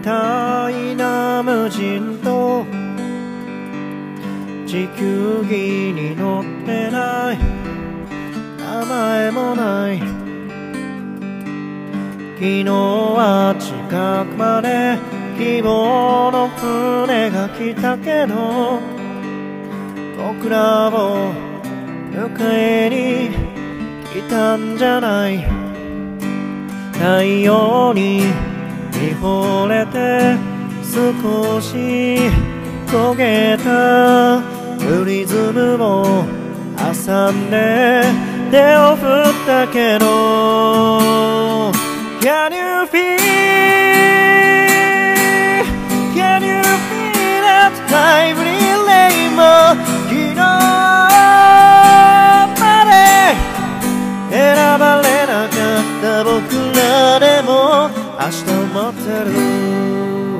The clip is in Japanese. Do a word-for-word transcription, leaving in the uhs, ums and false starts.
たいな無人島地球儀に乗ってない名前もない昨日は近くまで希望の船が来たけど僕らを迎えに来たんじゃない太陽に見惚れて少し焦げたリズムを挟んで手を振ったけど Can you feel Can you feel that lively rainbow 昨日まで選ばれなかった僕らでも明日を待ってる